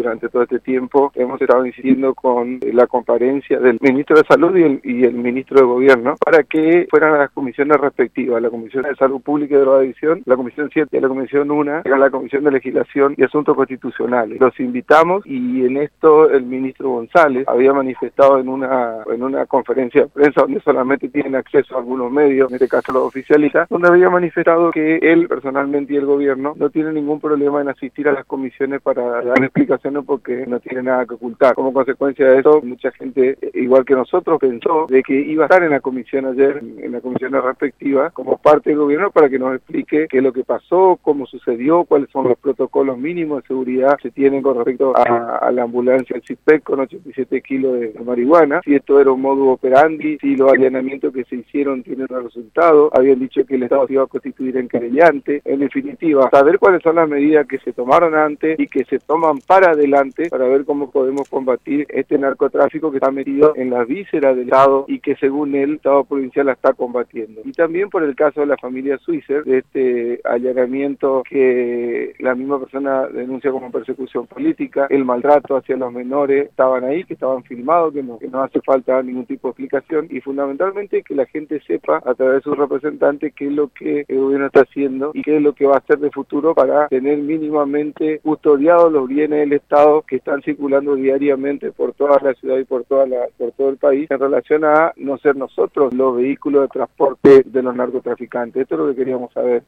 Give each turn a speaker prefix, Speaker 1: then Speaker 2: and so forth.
Speaker 1: durante todo este tiempo hemos estado insistiendo con la comparecencia del ministro de Salud y el ministro de Gobierno para que fueran a las comisiones respectivas, la Comisión de Salud Pública y Drogadicción, la Comisión 7 y la Comisión 1, la Comisión de Legislación y Asuntos Constitucionales. Los invitamos y en esto el ministro González había manifestado en una conferencia de prensa donde solamente tienen acceso a algunos medios, en este caso los oficialistas, donde había manifestado que él personalmente y el gobierno no tienen ningún problema en asistir a las comisiones para dar explicaciones porque no tiene nada que ocultar. Como consecuencia de eso, mucha gente, igual que nosotros, pensó de que iba a estar en la comisión ayer, en la comisión respectiva, como parte del gobierno para que nos explique qué es lo que pasó, cómo sucedió, cuáles son los protocolos mínimos de seguridad que se tienen con respecto a la ambulancia, el CISPEC con 87 kilos de marihuana, si esto era un modus operandi, si los allanamientos que se hicieron tienen resultados, habían dicho que el Estado se iba a constituir en querellante, en definitiva, saber cuáles son las medidas que se tomaron antes y que se toman para adelante para ver cómo podemos combatir este narcotráfico que está metido en las vísceras del Estado y que según el Estado provincial la está combatiendo. Y también por el caso de la familia Swisher, de este allanamiento que la misma persona denuncia como persecución política, el maltrato hacia los menores, estaban ahí, que estaban filmados, que no hace falta ningún tipo de explicación y fundamentalmente que la gente sepa a través de sus representantes qué es lo que el gobierno está haciendo y qué es lo que va a hacer de futuro para tener mínimamente custodiados los bienes del Estado que están circulando diariamente por toda la ciudad y por todo el país en relación a no ser nosotros los vehículos de transporte de los narcotraficantes. Esto es lo que queríamos saber.